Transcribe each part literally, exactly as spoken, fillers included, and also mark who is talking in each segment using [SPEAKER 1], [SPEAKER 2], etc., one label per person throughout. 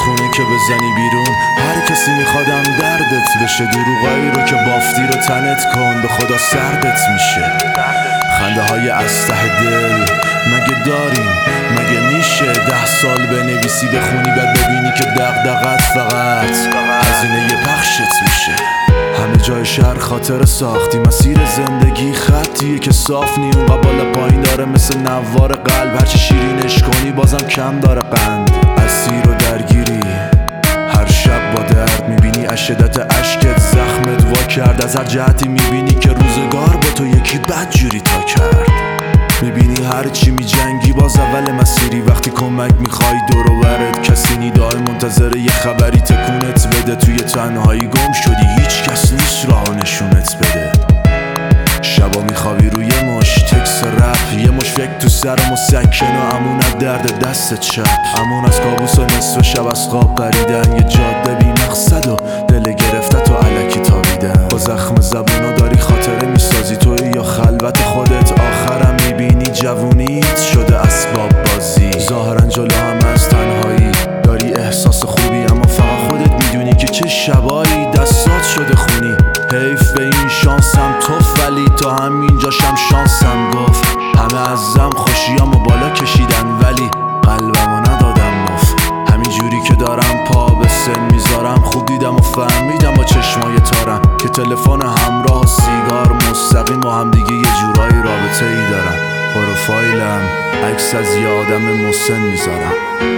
[SPEAKER 1] خونه که بزنی بیرون. هر کسی میخوادم دردت بشه، دروغایی رو که بافتی رو تنت کن، به خدا سردت میشه. خنده های از ته دل مگه داریم؟ مگه میشه ده سال بنویسی بخونی بعد ببینی که دغدغت فقط هزینه پخشت میشه؟ همه جای شهر خاطر ساختی، مسیر زندگی خطیه که صاف نی، اونقا بالا پایین داره مثل نوار قلب، هرچی شیرینش کنی بازم کم داره قند. اسیر و درگیری هر شب با درد میبینی، از شدت عشقت زخمت وا کرد، از هر جهتی میبینی که روزگار با تو یکی بدجوری تا کرد. میبینی هر چی میجنگی باز اول مسیری، وقتی کمک میخوای دور و برت کسی نیدای منتظره یه خبری تکونت بده، توی تنهایی گم شدی هیچ کس نیست راه نشونت بده. شبا میخوابی روی مش تکس رپ، یه مش فکر تو سرم و سکن و امون از درد دستت چپ، امون از کابوس و نصف شب از خواب پریدن، یه جاده بی مقصد و دل گرفته تو علکی تابیدن. با زخم زبونو داری خاطره میسازی، توی یا خلوت خودت آخرم میبینی جوونیت شده اسباب بازی. ظاهرا جلو هم از تنهایی داری احساس خوبی، اما فقط خودت میدونی که چه شبایی دستات شده خونی. حیف به این شانسم توف، ولی تا همینجاشم شانسم گفت. همه ازم خوشیامو بالا کشیدن ولی قلبمو ندادم مف. همین جوری که دارم پا به سن میذارم، خوب دیدم و فهمیدم با چشمای تارم که تلفن همراه و سیگار مستقیم با هم دیگه یه جورایی رابطه ای دارن. پروفایلم عکس از یه آدم مسن میذارم.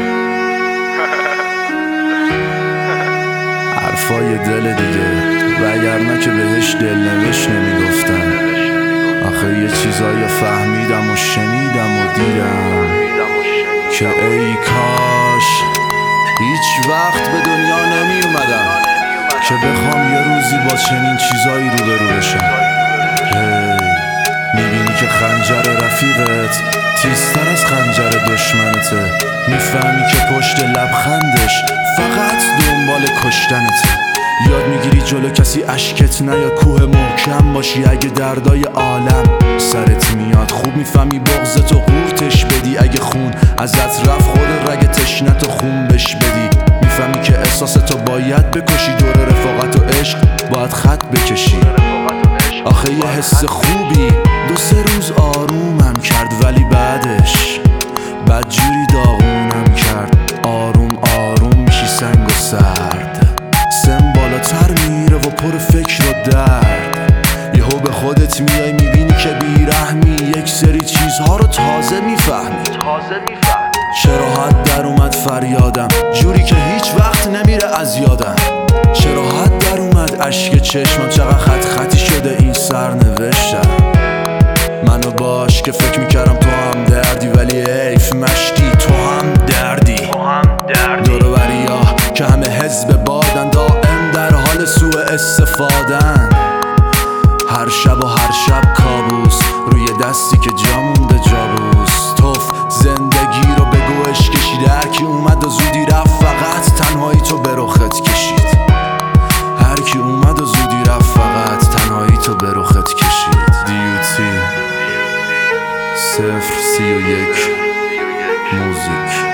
[SPEAKER 1] حرفای دل دیگه، وگرنه که بهش دلنوشت نمیگفتن. آخه یه چیزایی فهمیدم و شنیدم و دیدم که ای کاش هیچ وقت به دنیا نمی اومدم که بخوام یه روزی با چنین چیزایی روبرو بشم. هی میبینی که خنجر رفیقت تیزتر از خنجر دشمنته، میفهمی که پشت لبخندش فقط دنبال کشتنته. یاد میگیری جلو کسی اشکت نه یا کوه محکم باشی، اگه دردای عالم سرت میاد خوب میفهمی بغضتو قورتش بدی، اگه خون ازت رفت خود رگ تشنتو خون بش بدی. میفهمی که احساستو باید بکشی، دور رفاقت و عشق باید خط بکشی. آخه یه حس خوبی دو سه روز آرومم کرد، ولی بعدش بدجوری داغونم کرد. آروم آروم میشی سنگ و سرد، سن بالاتر میره و پر فکر و درد. یهو به خودت میای میبینی که بیرحمی، یک سری چیزها رو تازه میفهمی. چرا حد در اومد فریادم جوری که هیچ وقت نمیره از یادم؟ چرا حد در اومد اشک چشمم، چقدر خط خطی شده این سرنوشتم. منو باش که فکر میکردم تو هم دردی، ولی حیف مشتی تو هم دردی. دور بریا که همه حزب بادن، دائم در حال سوء استفادن. هر شب و هر شب کابوس روی دستی که جا مونده جابوس. توف زندگی رو بگوش کشید، هر کی اومد و زودی رفت فقط تنهایی تو به رخت کشید. هر کی اومد و زودی رفت فقط تنهایی تو به رخت کشید. دیوتی صفر سی و یک موزیک.